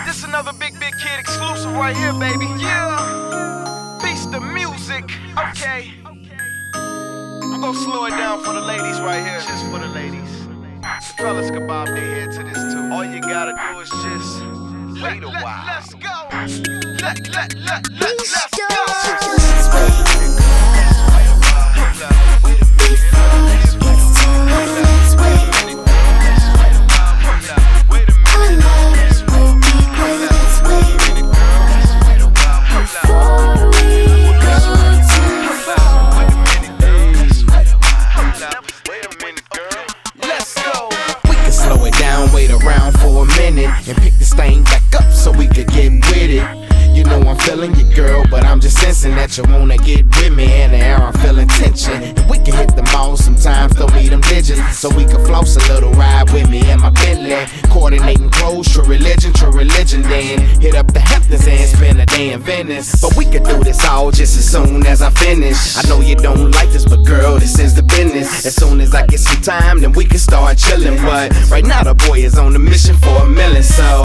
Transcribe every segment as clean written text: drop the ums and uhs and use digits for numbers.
This another Big Kid exclusive right here, baby. Yeah. Beast the music. Okay. I'm gonna slow it down for the ladies right here. Just for the ladies. The fellas can bob their head to this too. All you gotta do is just wait a while. Let's go. Let's go. Wait around for a minute and pick this thing back up so we could get with it. You know I'm feeling you, girl, but I'm just sensing that you wanna get with me. In the air I'm feeling tension, and we can hit the mall sometimes, throw me them digits, so we can floss a little, ride with me in my Bentley. Coordinating clothes, true religion, then hit up the Hamptons and spend a day in Venice. But we could do this all just as soon as I finish. I know you don't like this, but girl, this is the business. As soon as I get some time, then we can start chilling. But right now the boy is on a mission for a million, so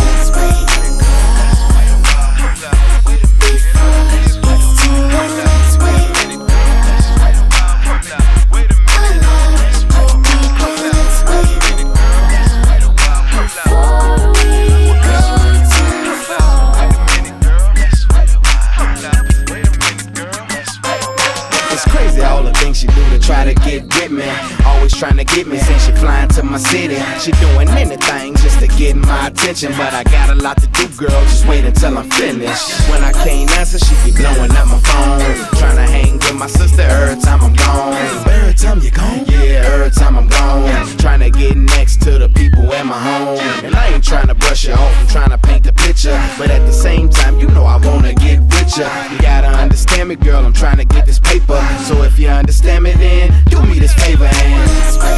all the things she do to try to get with me. Always trying to get me since she flying to my city. She doing anything just to get my attention. But I got a lot to do, girl, just wait until I'm finished. When I can't answer, she be blowing up my phone, trying to hang with my sister every time I'm gone. Every time you gone? Yeah, every time I'm gone. Trying to get next to the people in my home. And I ain't trying to brush you off, I'm trying to paint the picture. But at the same time, you know I wanna get with ya. You gotta understand me, girl, I'm trying to get this paper. So if you understand me, then do me this favor and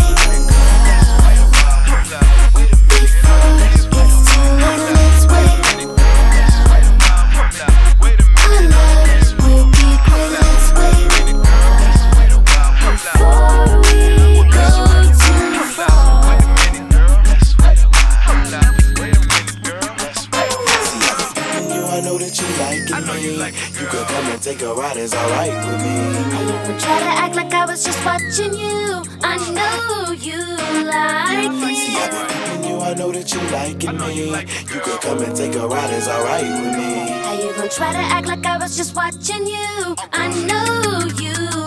I know that you liking me. You could come and take a ride, it's alright with me. I even try to act like I was just watching you. I know you like me. See, I've been thinking you, I know that you liking me. You could come and take a ride, it's alright with me. I even try to act like I was just watching you. I know you